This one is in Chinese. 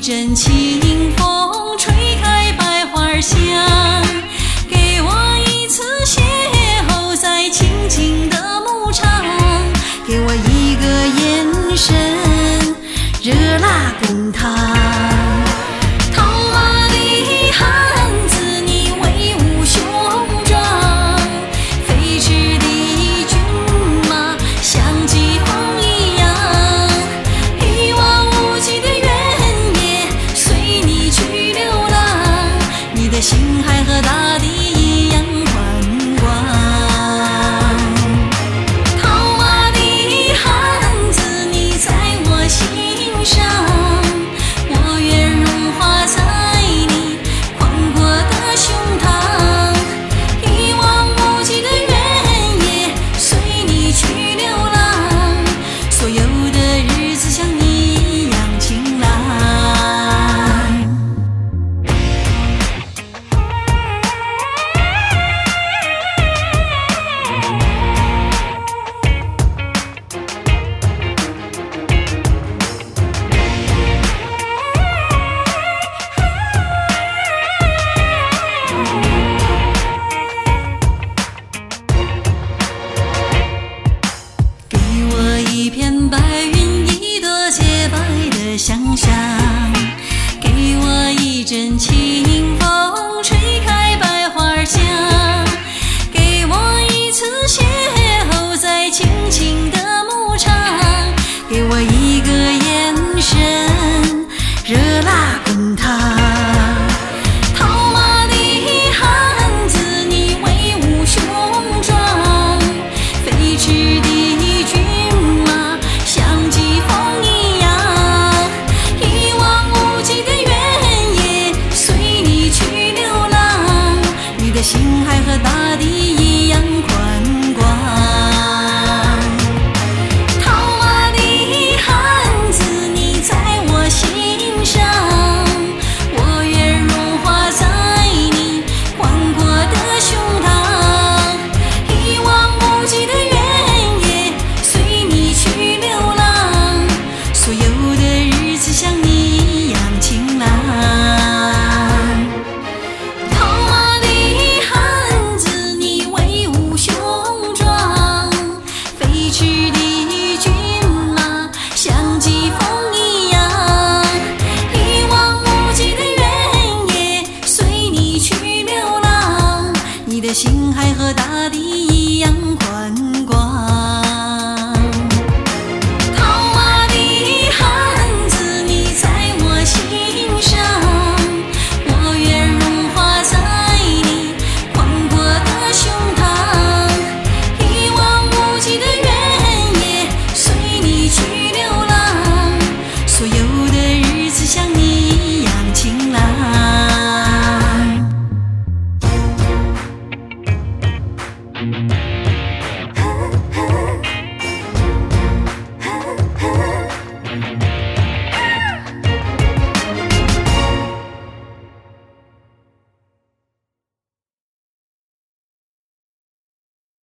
阵清风吹开百花香，给我一次邂逅在清静的牧场，给我一个眼神，热辣滚烫。套马的汉子，你威武雄壮，飞驰的骏马像疾风一样，一望无际的原野随你去流浪，你的心还和大地一样宽广。套马的汉子，你在我心上，我愿融化在你宽阔的胸膛，一望无际的原野随你去流浪，所有的日子像你一样晴朗。给我一片白云，一朵洁白的想象，给我一阵清风吹开百花香，给我一次邂逅在清静的牧场，给我一